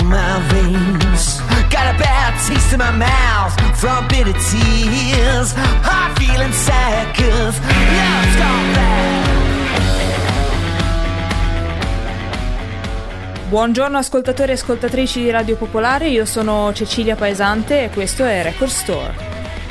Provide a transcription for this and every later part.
in my veins. Got a bad taste in my mouth from bitter tears. I'm feeling sad 'cause love's gone bad. Buongiorno ascoltatori e ascoltatrici di Radio Popolare, io sono Cecilia Paesante e questo è Record Store.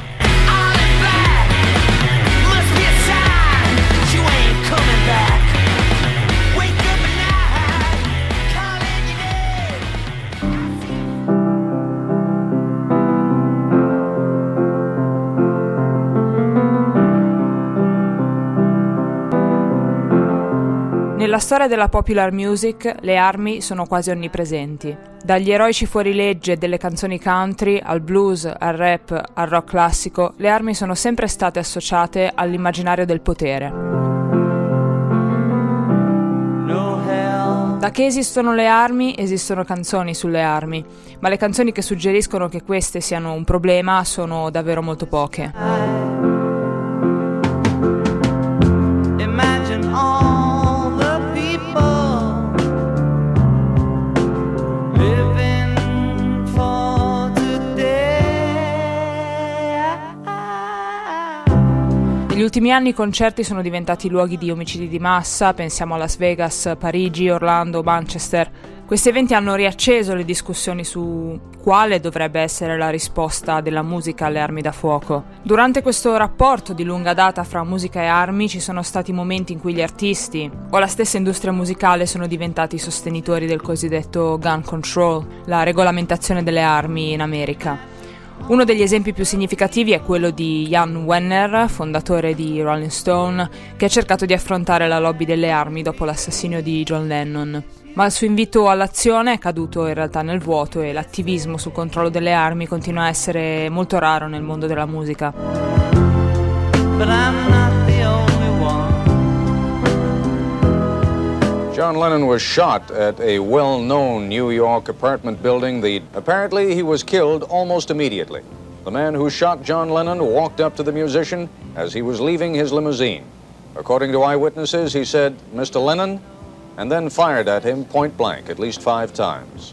Nella storia della popular music le armi sono quasi onnipresenti. Dagli eroici fuorilegge delle canzoni country al blues, al rap, al rock classico, le armi sono sempre state associate all'immaginario del potere. Da che esistono le armi, esistono canzoni sulle armi, ma le canzoni che suggeriscono che queste siano un problema sono davvero molto poche. Negli ultimi anni i concerti sono diventati luoghi di omicidi di massa, pensiamo a Las Vegas, Parigi, Orlando, Manchester. Questi eventi hanno riacceso le discussioni su quale dovrebbe essere la risposta della musica alle armi da fuoco. Durante questo rapporto di lunga data fra musica e armi ci sono stati momenti in cui gli artisti o la stessa industria musicale sono diventati sostenitori del cosiddetto gun control, la regolamentazione delle armi in America. Uno degli esempi più significativi è quello di Jan Wenner, fondatore di Rolling Stone, che ha cercato di affrontare la lobby delle armi dopo l'assassinio di John Lennon. Ma il suo invito all'azione è caduto in realtà nel vuoto e l'attivismo sul controllo delle armi continua a essere molto raro nel mondo della musica. But I'm not the only one. John Lennon was shot at a well-known New York apartment building. Apparently, he was killed almost immediately. The man who shot John Lennon walked up to the musician as he was leaving his limousine. According to eyewitnesses, he said, "Mr. Lennon," and then fired at him point blank at least 5 times.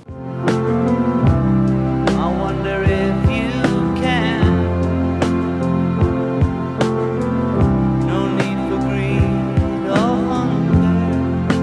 I wonder if you can. No need for greed or hunger.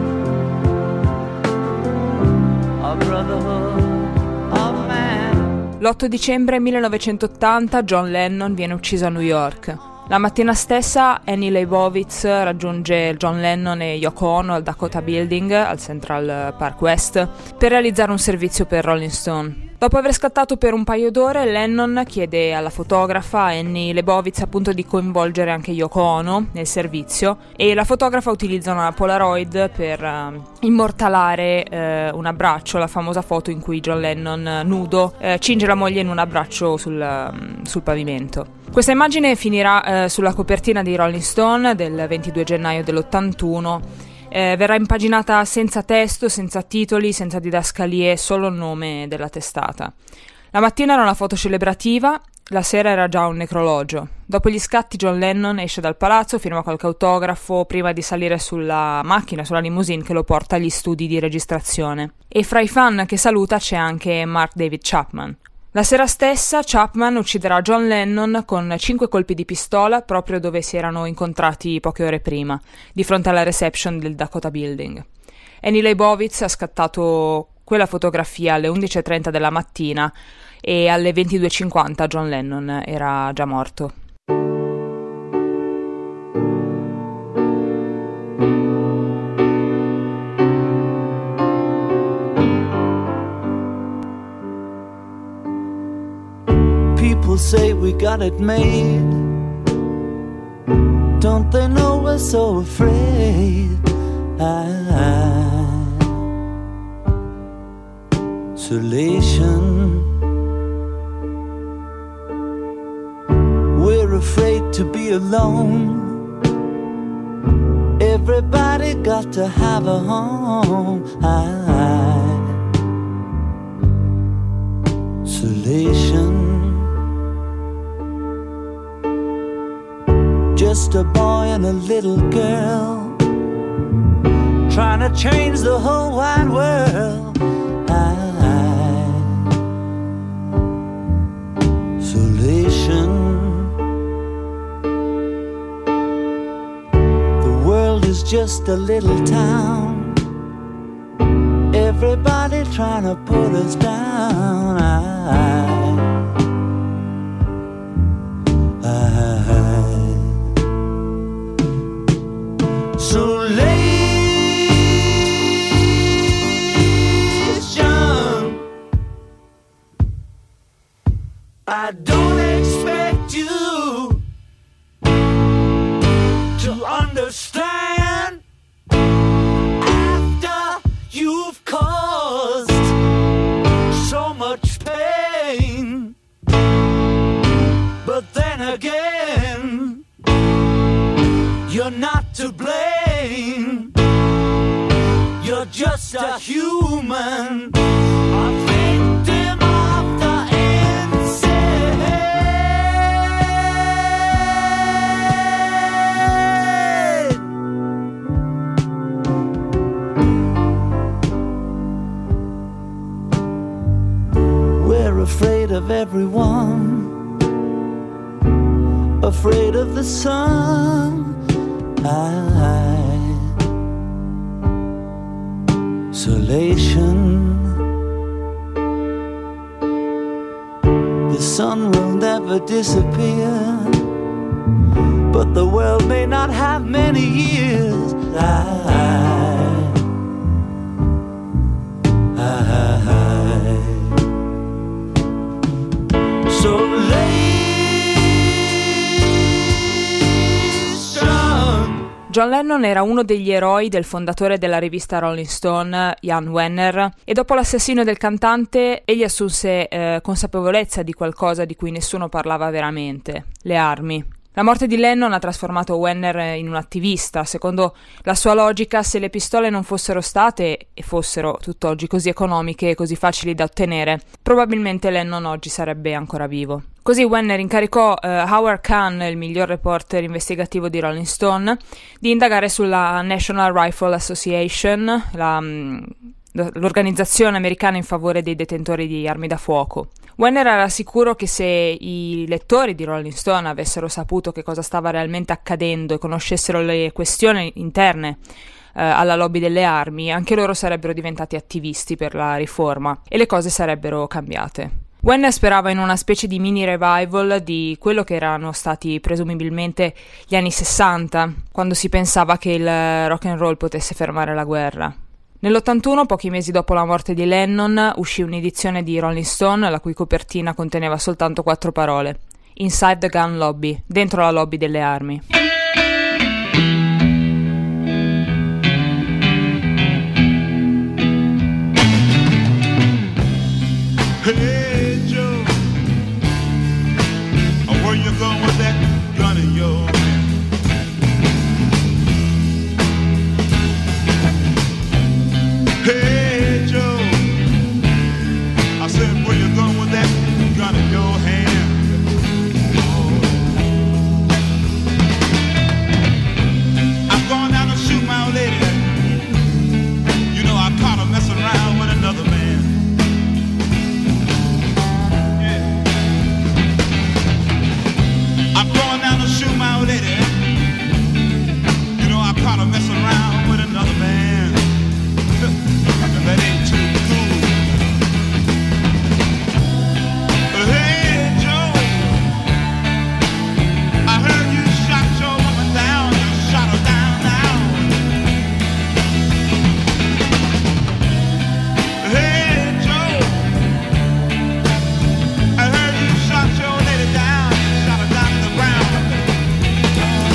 A brotherhood of man. L'8 dicembre 1980 John Lennon viene ucciso a New York. La mattina stessa Annie Leibovitz raggiunge John Lennon e Yoko Ono al Dakota Building, al Central Park West, per realizzare un servizio per Rolling Stone. Dopo aver scattato per un paio d'ore, Lennon chiede alla fotografa Annie Leibovitz appunto di coinvolgere anche Yoko Ono nel servizio e la fotografa utilizza una Polaroid per immortalare un abbraccio, la famosa foto in cui John Lennon nudo cinge la moglie in un abbraccio sul pavimento. Questa immagine finirà sulla copertina di Rolling Stone del 22 gennaio dell'81. Verrà impaginata senza testo, senza titoli, senza didascalie, solo il nome della testata. La mattina era una foto celebrativa, la sera era già un necrologio. Dopo gli scatti John Lennon esce dal palazzo, firma qualche autografo prima di salire sulla macchina, sulla limousine che lo porta agli studi di registrazione. E fra i fan che saluta c'è anche Mark David Chapman. La sera stessa Chapman ucciderà John Lennon con 5 colpi di pistola proprio dove si erano incontrati poche ore prima, di fronte alla reception del Dakota Building. Annie Leibovitz ha scattato quella fotografia alle 11:30 della mattina e alle 22:50 John Lennon era già morto. People say we got it made. Don't they know we're so afraid? Isolation. We're afraid to be alone. Everybody got to have a home. Isolation. Just a boy and a little girl trying to change the whole wide world. The world is just a little town, everybody trying to put us down. I don't expect you to understand after you've caused so much pain. But then again, you're not to blame. You're just a human, a victim of the afraid of everyone, afraid of the sun. Isolation. The sun will never disappear, but the world may not have many years. John Lennon era uno degli eroi del fondatore della rivista Rolling Stone, Jan Wenner, e dopo l'assassinio del cantante egli assunse consapevolezza di qualcosa di cui nessuno parlava veramente: le armi. La morte di Lennon ha trasformato Wenner in un attivista. Secondo la sua logica, se le pistole non fossero state, e fossero tutt'oggi così economiche e così facili da ottenere, probabilmente Lennon oggi sarebbe ancora vivo. Così Wenner incaricò Howard Kahn, il miglior reporter investigativo di Rolling Stone, di indagare sulla National Rifle Association, l'organizzazione americana in favore dei detentori di armi da fuoco. Wenner era sicuro che se i lettori di Rolling Stone avessero saputo che cosa stava realmente accadendo e conoscessero le questioni interne alla lobby delle armi, anche loro sarebbero diventati attivisti per la riforma e le cose sarebbero cambiate. Wenner sperava in una specie di mini revival di quello che erano stati presumibilmente gli anni 60, quando si pensava che il rock and roll potesse fermare la guerra. Nell'81, pochi mesi dopo la morte di Lennon, uscì un'edizione di Rolling Stone la cui copertina conteneva soltanto 4 parole: Inside the Gun Lobby, dentro la lobby delle armi. Hey Joe, where you going with that gun of yours? Hey Joe, I said, where you going with that gun in your hand? Oh. I'm going down to shoot my old lady. You know I caught her messing around with another man. Yeah. I'm going down to shoot my old lady. You know I caught her messing around with another man. And that ain't too cool. But hey Joe, I heard you shot your woman down. You shot her down now. Hey Joe, I heard you shot your lady down. You shot her down to the ground.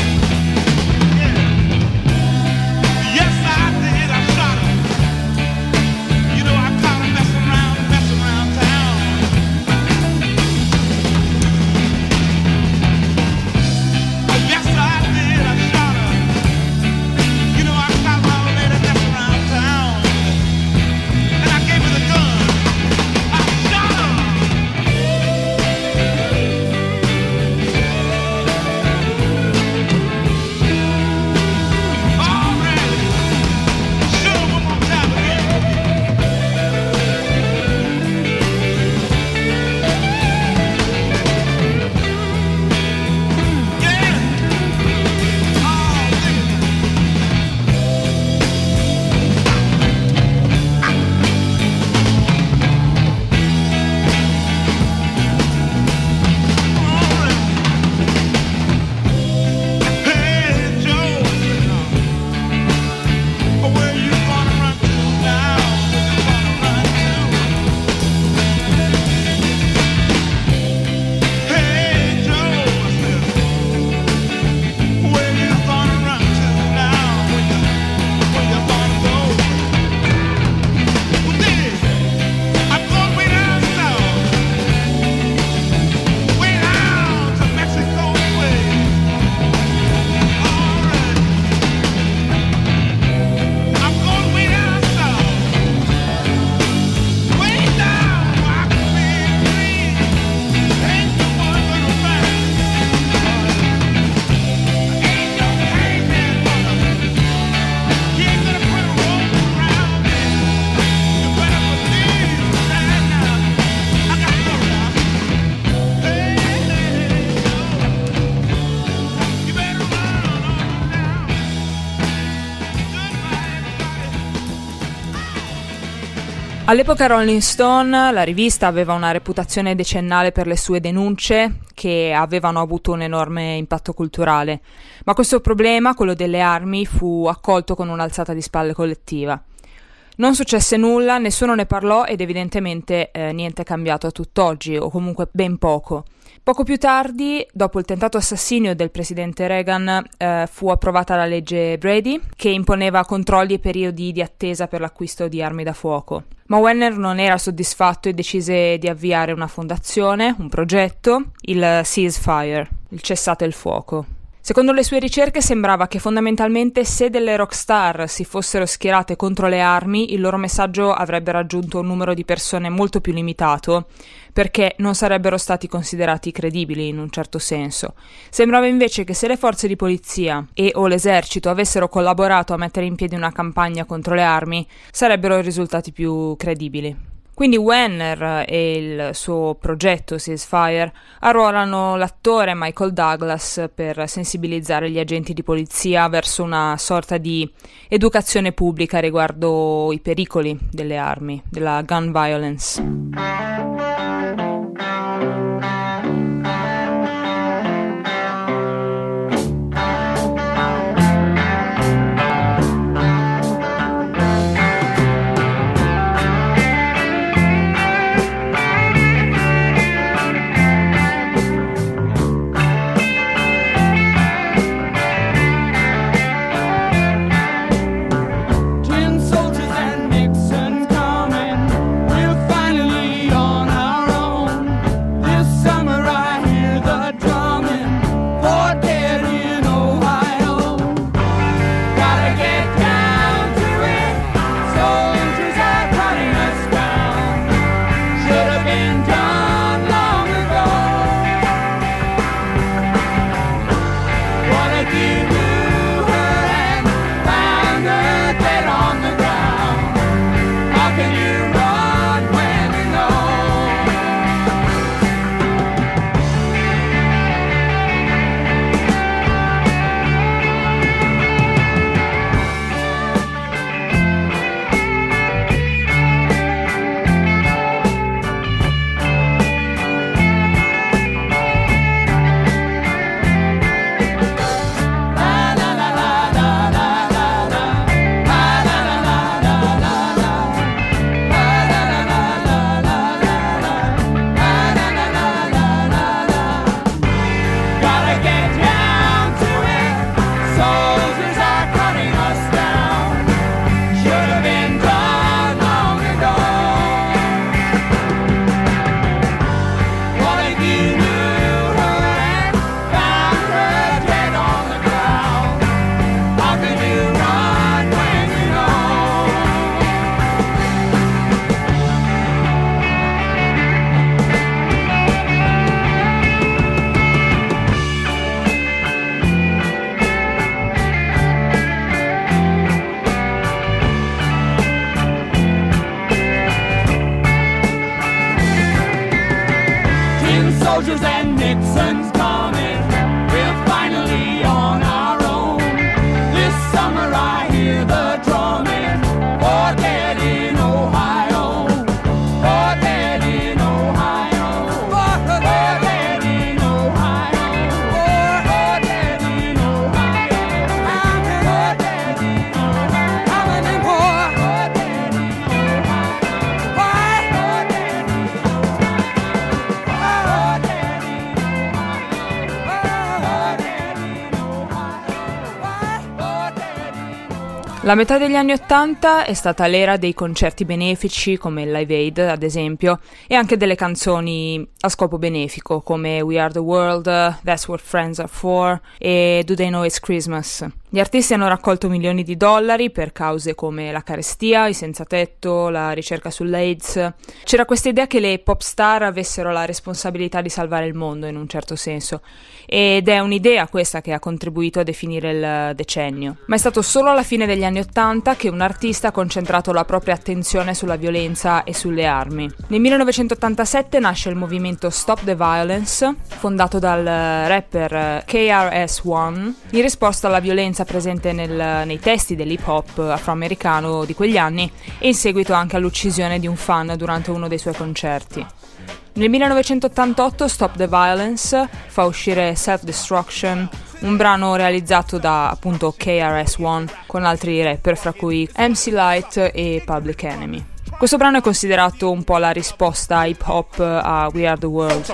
All'epoca Rolling Stone, la rivista, aveva una reputazione decennale per le sue denunce che avevano avuto un enorme impatto culturale, ma questo problema, quello delle armi, fu accolto con un'alzata di spalle collettiva. Non successe nulla, nessuno ne parlò ed evidentemente niente è cambiato a tutt'oggi, o comunque ben poco. Poco più tardi, dopo il tentato assassinio del presidente Reagan, fu approvata la legge Brady, che imponeva controlli e periodi di attesa per l'acquisto di armi da fuoco. Ma Wenner non era soddisfatto e decise di avviare una fondazione, un progetto, il Ceasefire, il cessate il fuoco. Secondo le sue ricerche sembrava che fondamentalmente se delle rockstar si fossero schierate contro le armi, il loro messaggio avrebbe raggiunto un numero di persone molto più limitato, perché non sarebbero stati considerati credibili in un certo senso. Sembrava invece che se le forze di polizia o l'esercito avessero collaborato a mettere in piedi una campagna contro le armi, sarebbero risultati più credibili. Quindi Wenner e il suo progetto Ceasefire arruolano l'attore Michael Douglas per sensibilizzare gli agenti di polizia verso una sorta di educazione pubblica riguardo i pericoli delle armi, della gun violence. Soldiers and Nixon's coming. We're finally on our own. This summer I hear the drumming. For dead in Ohio. For dead in Ohio. For dead in Ohio. For dead in Ohio. For dead in Ohio. How many more? For dead in Ohio. Why? For dead in La metà degli anni '80 è stata l'era dei concerti benefici come il Live Aid, ad esempio, e anche delle canzoni a scopo benefico come We Are the World, That's What Friends Are For e Do They Know It's Christmas. Gli artisti hanno raccolto milioni di dollari per cause come la carestia, i senza tetto, la ricerca sull'AIDS. C'era questa idea che le pop star avessero la responsabilità di salvare il mondo in un certo senso, ed è un'idea questa che ha contribuito a definire il decennio. Ma è stato solo alla fine degli anni '80 che un artista ha concentrato la propria attenzione sulla violenza e sulle armi. Nel 1987 nasce il movimento Stop the Violence, fondato dal rapper KRS-One, in risposta alla violenza violenza presente nei testi dell'hip hop afroamericano di quegli anni e in seguito anche all'uccisione di un fan durante uno dei suoi concerti. Nel 1988 Stop the Violence fa uscire Self-Destruction, un brano realizzato da appunto KRS-One con altri rapper fra cui MC Lyte e Public Enemy. Questo brano è considerato un po' la risposta hip hop a We Are the World.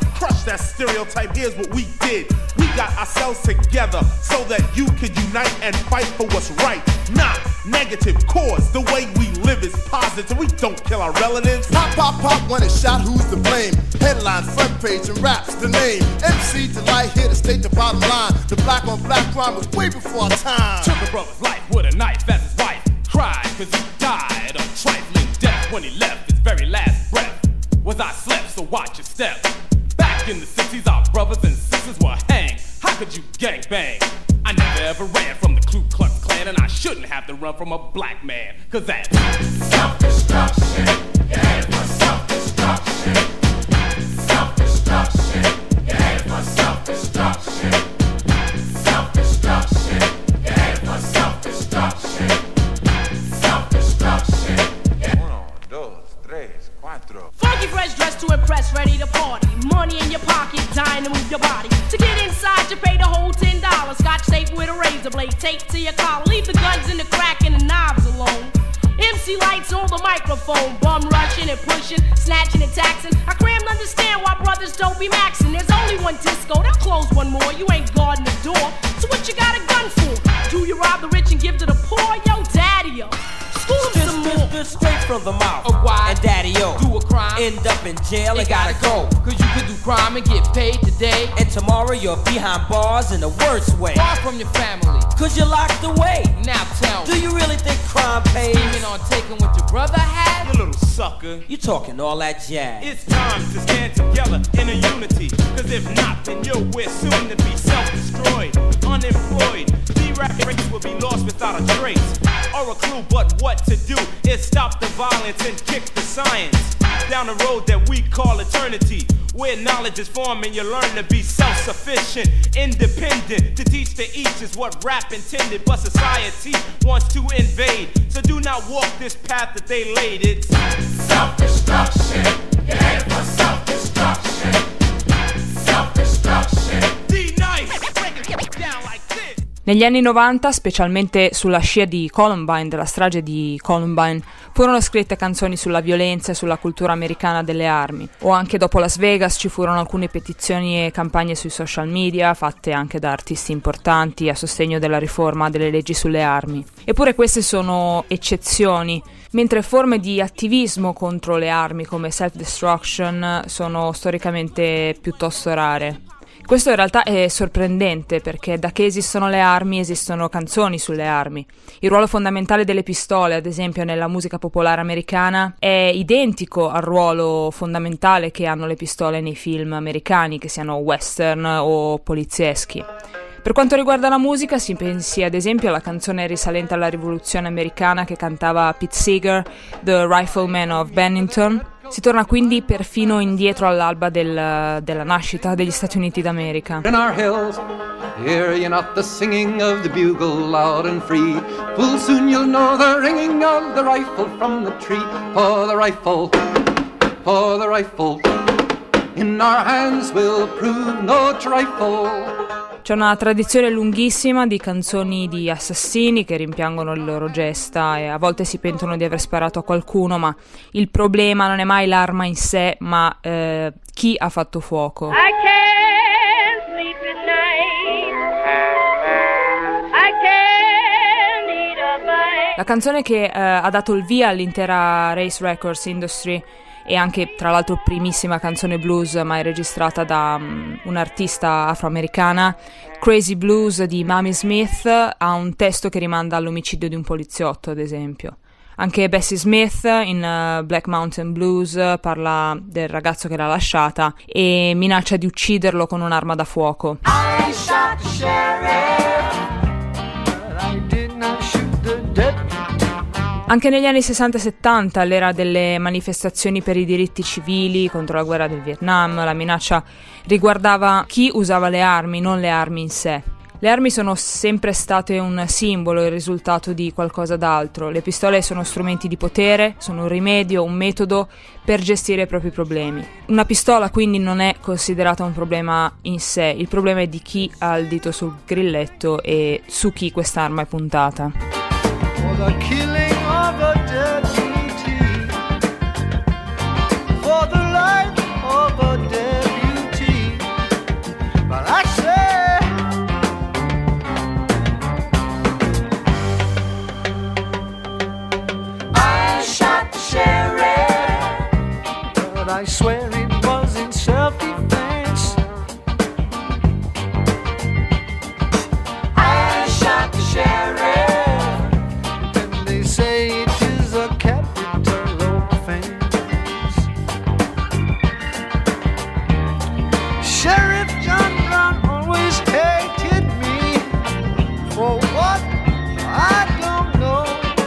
Got ourselves together so that you could unite and fight for what's right. Not negative cause. The way we live is positive. We don't kill our relatives. Pop, pop, pop, when it's shot, who's to blame? Headline, front page, and raps the name. MC Delight here to state the bottom line. The black on black crime was way before our time. Took a brother's life with a knife as his wife. Cried cause he died of trifling death when he left his very last breath. Was I slept, so watch your step. Back in the 60s, our brothers and sisters were hanged. How could you gangbang? I never ever ran from the Ku Klux Klan, and I shouldn't have to run from a black man, cause that's self-destruction. Yeah, for self-destruction. Self-destruction. Yeah, for self-destruction. Self-destruction. Yeah, for self-destruction. Self-destruction. 1, 2, 3, 4. Funky fresh dressed to impress, ready to party. Money in your pocket, dying to move your body. To get inside, you pay the whole $10. Scotch tape with a razor blade, tape to your collar. Leave the guns and the crack and the knives alone. MC Lights on the microphone, bum rushing and pushing, snatching and taxing. I crammed to understand why brothers don't be maxing. There's only one disco, they'll close one more. You ain't guarding the door, so what you got a gun for? Do you rob the rich and give to the poor? Yo, daddy-o. Straight from the mouth of why and daddy-o. Do a crime, end up in jail and gotta go. Cause you could do crime and get paid today, and tomorrow you're behind bars in the worst way. Far from your family, cause you're locked away. Now tell me, do you really think crime pays? Scheming on taking what your brother had? You little sucker. You talking all that jazz. It's time to stand together in a unity. Cause if not, then we're soon to be self-destroyed, unemployed. Race will be lost without a trace or a clue, but what to do is stop the violence and kick the science down the road that we call eternity, where knowledge is formed and you learn to be self-sufficient, independent. To teach to each is what rap intended, but society wants to invade. So do not walk this path that they laid. It's self-destruction. Yeah, for self-destruction. Self-destruction. D-Nice, break it down like this. Negli anni 90, specialmente sulla scia di Columbine, della strage di Columbine, furono scritte canzoni sulla violenza e sulla cultura americana delle armi. O anche dopo Las Vegas ci furono alcune petizioni e campagne sui social media, fatte anche da artisti importanti a sostegno della riforma delle leggi sulle armi. Eppure queste sono eccezioni, mentre forme di attivismo contro le armi come self-destruction sono storicamente piuttosto rare. Questo in realtà è sorprendente perché da che esistono le armi esistono canzoni sulle armi. Il ruolo fondamentale delle pistole, ad esempio nella musica popolare americana, è identico al ruolo fondamentale che hanno le pistole nei film americani, che siano western o polizieschi. Per quanto riguarda la musica, si pensi ad esempio alla canzone risalente alla rivoluzione americana che cantava Pete Seeger, The Rifleman of Bennington. Si torna quindi perfino indietro all'alba della nascita degli Stati Uniti d'America. In our hills, hear ye not the singing of the bugle loud and free? Full soon you'll know the ringing of the rifle from the tree. For the rifle, in our hands will prove no trifle. C'è una tradizione lunghissima di canzoni di assassini che rimpiangono le loro gesta e a volte si pentono di aver sparato a qualcuno, ma il problema non è mai l'arma in sé, ma chi ha fatto fuoco. I can't sleep at night. I can't eat a bite. La canzone che ha dato il via all'intera Race Records Industry e anche tra l'altro primissima canzone blues mai registrata da un'artista afroamericana, Crazy Blues di Mamie Smith, ha un testo che rimanda all'omicidio di un poliziotto, ad esempio. Anche Bessie Smith in Black Mountain Blues parla del ragazzo che l'ha lasciata e minaccia di ucciderlo con un'arma da fuoco. I shot the sheriff, but I did not shoot the deputy. Anche negli anni 60 e 70, all'era delle manifestazioni per i diritti civili contro la guerra del Vietnam, la minaccia riguardava chi usava le armi, non le armi in sé. Le armi sono sempre state un simbolo, il risultato di qualcosa d'altro. Le pistole sono strumenti di potere, sono un rimedio, un metodo per gestire i propri problemi. Una pistola quindi non è considerata un problema in sé, il problema è di chi ha il dito sul grilletto e su chi quest'arma è puntata. For the killing of a deputy, for the life of a deputy, but I say I shot the sheriff, but I swear it was in self-defense. I shot the sheriff, and they say it is a capital offense. Sheriff John Brown always hated me for what I don't know.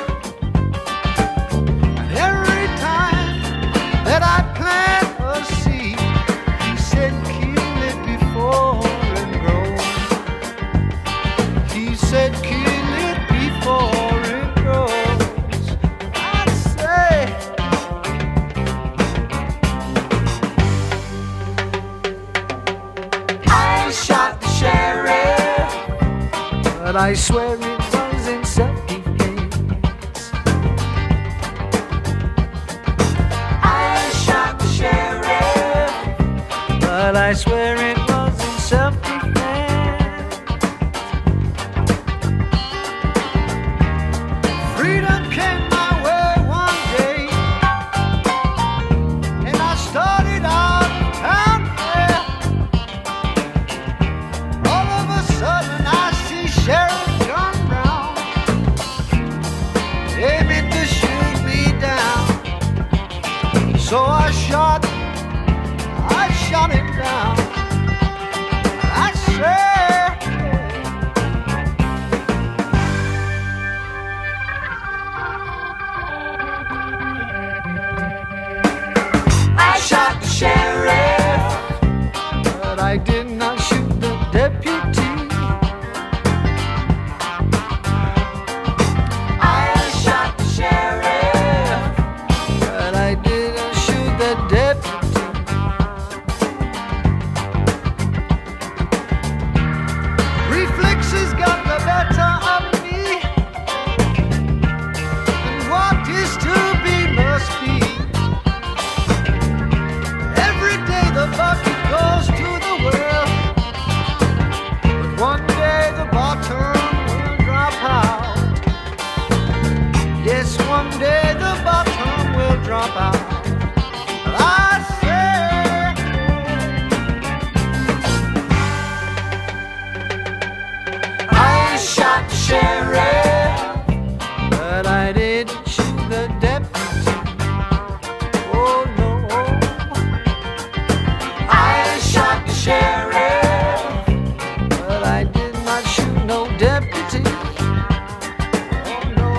And every time that I plant a seed, he said kill it before it grows. He said kill it before it grows. I say I shot the sheriff, but I swear it was in self-defense. I shot the sheriff, but I swear it was in self-defense. Freedom came my way one day, and I started out town fair. All of a sudden I see Sheriff John Brown aiming to shoot me down. So I shot him down. I swear I shot the sheriff, but I did not shoot the deputy. I shot the sheriff, but I didn't shoot the deputy. Reflexes got the better of me, and what is to be must be. Every day the bucket goes to the well, but one day the bottom will drop out. Yes, one day the bottom will drop out. But I say I shot the sheriff, but I didn't shoot the deputy. Oh no, I shot the sheriff, but I did not shoot no deputy. Oh no.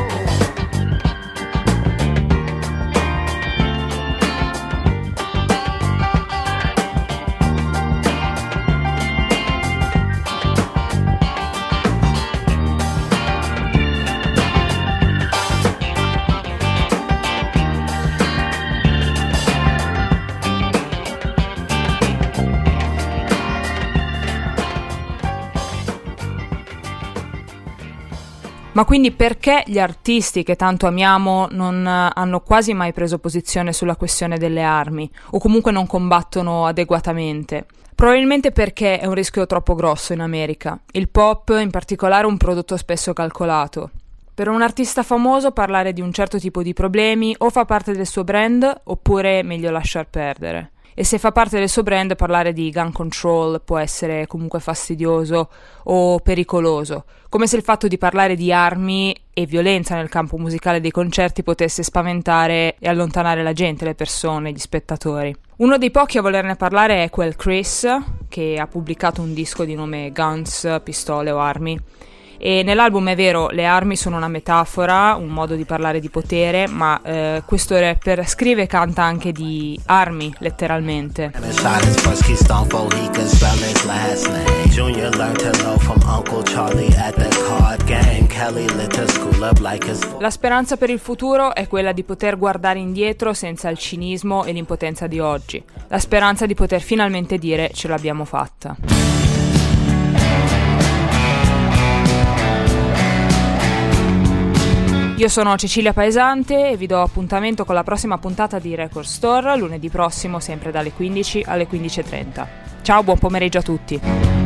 Ma quindi perché gli artisti che tanto amiamo non hanno quasi mai preso posizione sulla questione delle armi, o comunque non combattono adeguatamente? Probabilmente perché è un rischio troppo grosso in America. Il pop, in particolare, è un prodotto spesso calcolato. Per un artista famoso parlare di un certo tipo di problemi o fa parte del suo brand, oppure è meglio lasciar perdere. E se fa parte del suo brand, parlare di gun control può essere comunque fastidioso o pericoloso, come se il fatto di parlare di armi e violenza nel campo musicale dei concerti potesse spaventare e allontanare la gente, le persone, gli spettatori. Uno dei pochi a volerne parlare è quel Chris, che ha pubblicato un disco di nome Guns, pistole o armi. E nell'album è vero, le armi sono una metafora, un modo di parlare di potere, ma questo rapper scrive e canta anche di armi, letteralmente. Junior learned to know from Uncle Uncle Charlie at the card game. Kelly lit her school up like his... La speranza per il futuro è quella di poter guardare indietro senza il cinismo e l'impotenza di oggi. La speranza di poter finalmente dire ce l'abbiamo fatta. Io sono Cecilia Paesante e vi do appuntamento con la prossima puntata di Record Store lunedì prossimo, sempre dalle 15 alle 15:30. Ciao, buon pomeriggio a tutti.